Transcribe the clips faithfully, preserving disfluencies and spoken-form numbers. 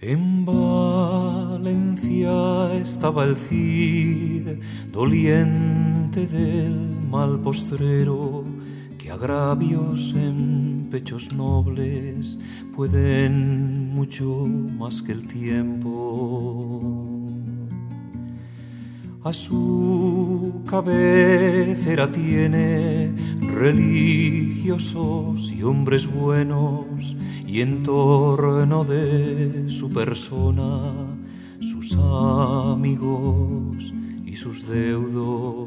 En Valencia estaba el Cid, doliente del mal postrero, que agravios en pechos nobles pueden mucho más que el tiempo. A su cabecera tiene religiosos y hombres buenos, y en torno de su persona sus amigos y sus deudos.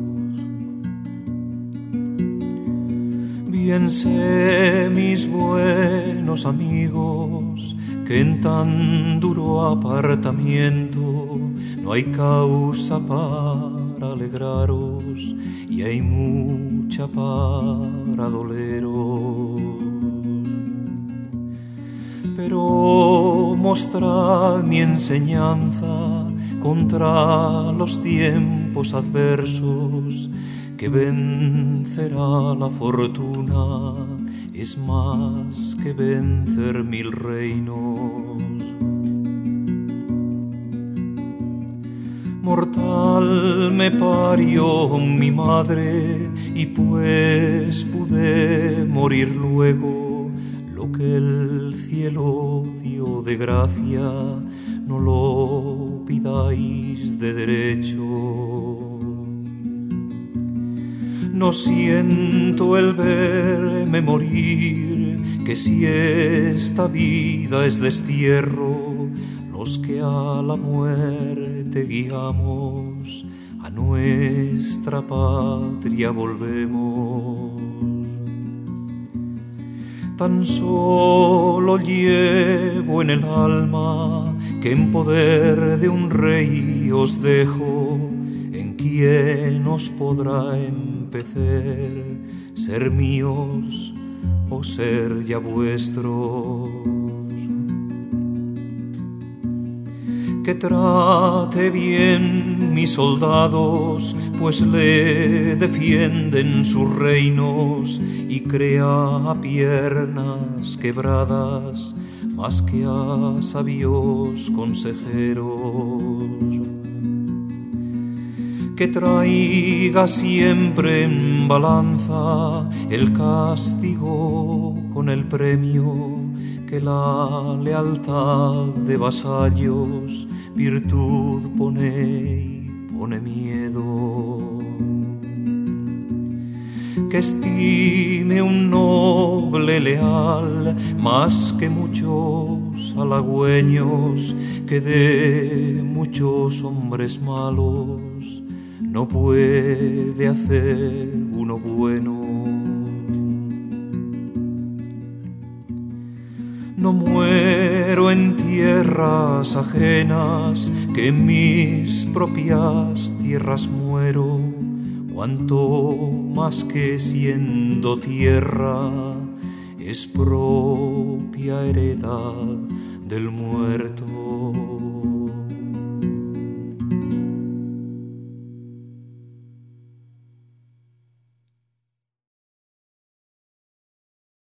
Bien sé, mis buenos amigos, que en tan duro apartamiento no hay causa para alegraros y hay mucha para doleros. Pero mostrad mi enseñanza contra los tiempos adversos, que vencerá la fortuna es más que vencer mil reinos. Mortal me parió mi madre, y pues pude morir luego, lo que el cielo dio de gracia no lo pidáis de derecho. No siento el verme morir, que si esta vida es destierro, los que a la muerte guiamos a nuestra patria volvemos. Tan solo llevo en el alma que en poder de un rey os dejo, en quien os podrá empecer ser míos o ser ya vuestros. Que trate bien mis soldados, pues le defienden sus reinos, y crea a piernas quebradas más que a sabios consejeros. Que traiga siempre en balanza el castigo con el premio, que la lealtad de vasallos virtud pone y pone miedo. Que estime un noble leal más que muchos halagüeños, que de muchos hombres malos no puede hacer uno bueno. No muero en tierras ajenas, que en mis propias tierras muero, cuanto más que siendo tierra es propia heredad del muerto.